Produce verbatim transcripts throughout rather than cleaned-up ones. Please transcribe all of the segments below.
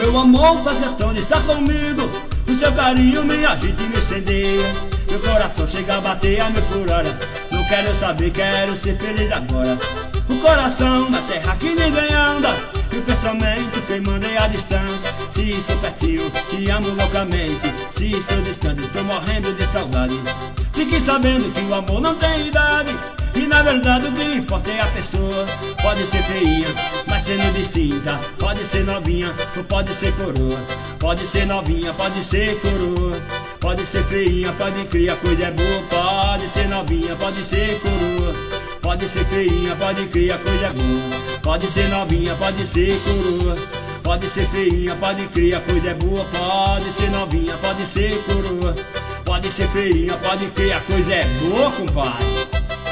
Meu amor faz questão de estar comigo, o seu carinho me agita e me incendeia. Meu coração chega a bater a mil por hora. Não quero saber, quero ser feliz agora. O coração na terra que ninguém anda, e o pensamento queimando é a distância. Se estou pertinho, te amo loucamente. Se estou distante, estou morrendo de saudade. Fique sabendo que o amor não tem idade, e na verdade o que importa é a pessoa. Pode ser feinha, mas sendo distinta. Pode ser novinha, ou pode ser coroa. Pode ser novinha, pode ser coroa. Pode ser feinha, pode criar, coisa é boa. Pode ser novinha, pode ser coroa. Pode ser feinha, pode criar, coisa é boa. Pode ser novinha, pode ser coroa. Pode ser feinha, pode criar, coisa é boa. Pode ser novinha, pode ser coroa. Pode ser feinha, pode criar, coisa é boa, compadre.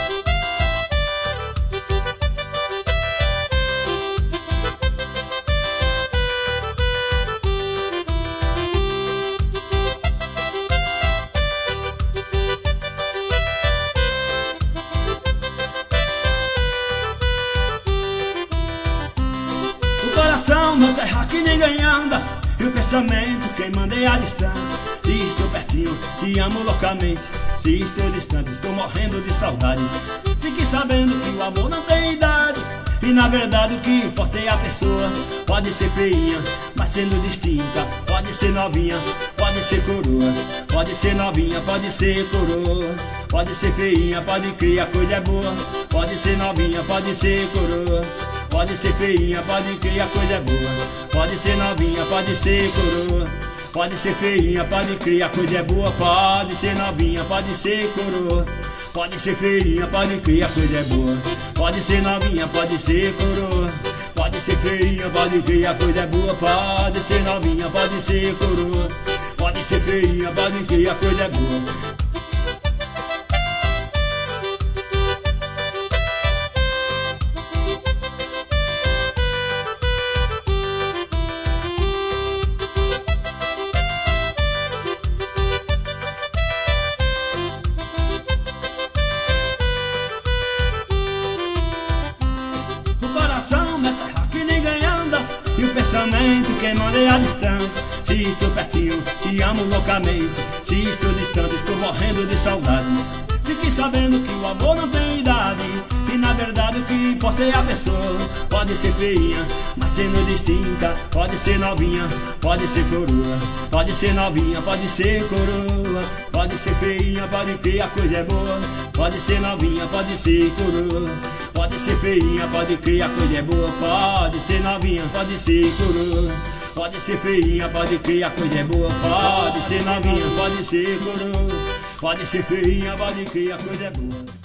O coração na terra que ninguém anda, e o pensamento queimando é a distância. Se estou pertinho, te amo loucamente. Se estou distante, estou morrendo de saudade. Fique sabendo que o amor não tem idade, e na verdade o que importa é a pessoa. Pode ser feinha, mas sendo distinta. Pode ser novinha, pode ser coroa. Pode ser novinha, pode ser coroa. Pode ser feinha, pode criar, coisa é boa. Pode ser novinha, pode ser coroa. Pode ser feinha, pode criar, coisa é boa. Pode ser novinha, pode ser coroa. Pode ser feinha, pode criar, coisa é boa. Pode ser novinha, pode ser coroa. Pode ser feinha, pode criar, coisa é boa. Pode ser novinha, pode ser coroa. Pode ser feinha, pode criar, coisa é boa. Pode ser novinha, pode ser coroa. Pode ser feinha, pode criar, coisa é boa. Na terra que ninguém anda, e o pensamento queimando é a distância. Se estou pertinho, te amo loucamente. Se estou distante, estou morrendo de saudade. Fique sabendo que o amor não tem idade, e na verdade o que importa é a pessoa. Pode ser feinha, mas sendo distinta. Pode ser novinha, pode ser coroa. Pode ser novinha, pode ser coroa. Pode ser feinha, pode criar, coisa é boa. Pode ser novinha, pode ser coroa. Pode ser feinha, pode criar, coisa é boa. Pode ser novinha, pode ser coroa. Pode ser feinha, pode criar, coisa é boa. Pode ser novinha, pode ser coroa. Pode ser feinha, pode criar, coisa é boa.